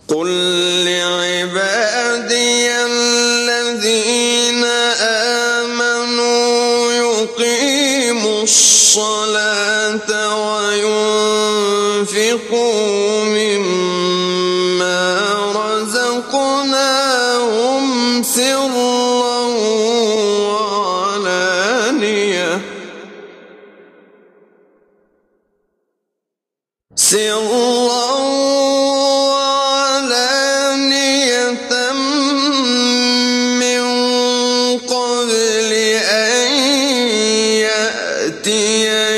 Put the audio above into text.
قل لعبادي الذين آمنوا يقيموا الصلاة وينفقوا مما رزقناهم سرا وعلانية من قبل أن يأتي